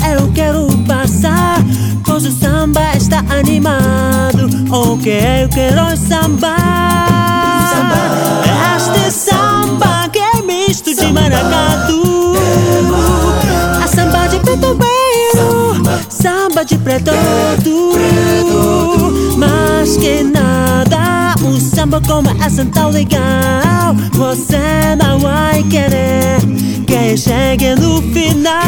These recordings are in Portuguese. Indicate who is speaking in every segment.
Speaker 1: eu quero passar, pois o samba está animado. Ok, eu quero samba. Este samba que é misto de maracatu, a samba de preto veio, samba de preto tu. Mas que nada, um samba como essa tão legal, você não vai querer que chegue no final.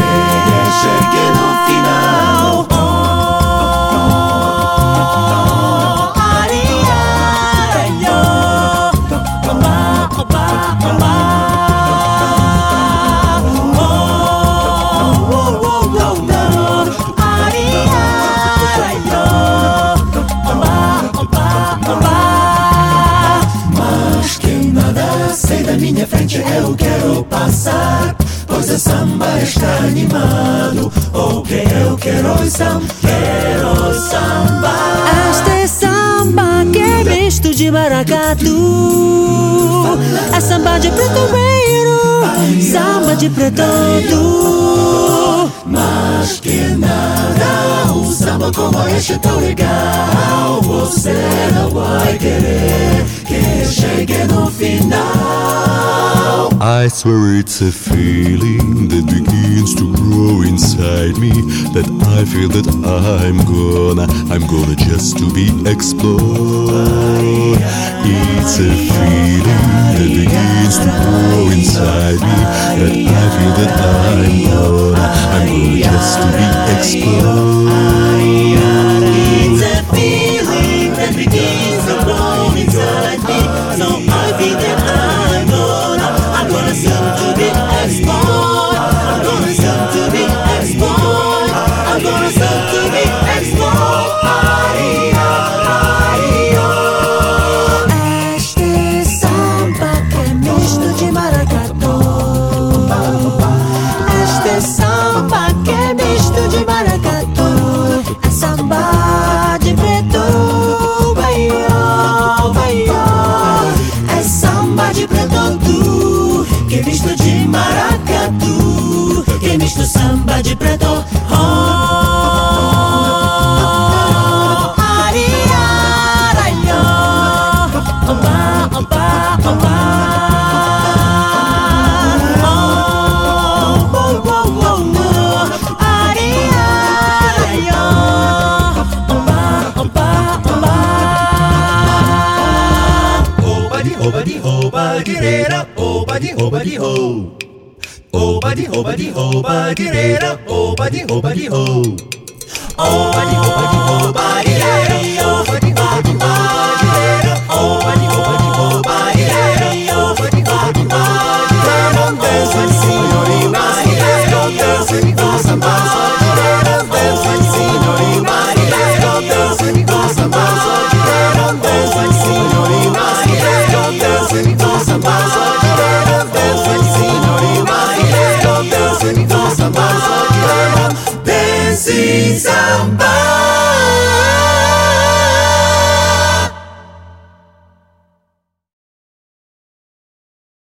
Speaker 2: Minha frente eu quero passar, pois o samba está animado. Ok, eu quero samba, quero samba.
Speaker 1: Este samba que é misto de maracatu, é samba de preto veio, samba de preto tu.
Speaker 2: Mas que nada, um samba como este tão legal, você não vai querer que chegue no final.
Speaker 3: I swear it's a feeling that begins to grow inside me, that I feel that I'm gonna just to be explored. It's a feeling that begins to grow inside me, that I feel that I'm gonna just to be explored.
Speaker 2: It's a feeling that begins to grow inside me, so I feel that I'm gonna soon to be explored. I'm gonna soon to be explored. I'm gonna soon to be explored.
Speaker 1: Este samba que é misto de maracatu, este samba que é misto de maracatu, é samba de preto, vai, é samba de preto tu, que é misto de maracatu, que é misto samba de preto.
Speaker 2: Obadi obadi obadi obadi ho. Obadi obadi obadi obadi ho. Obadi obadi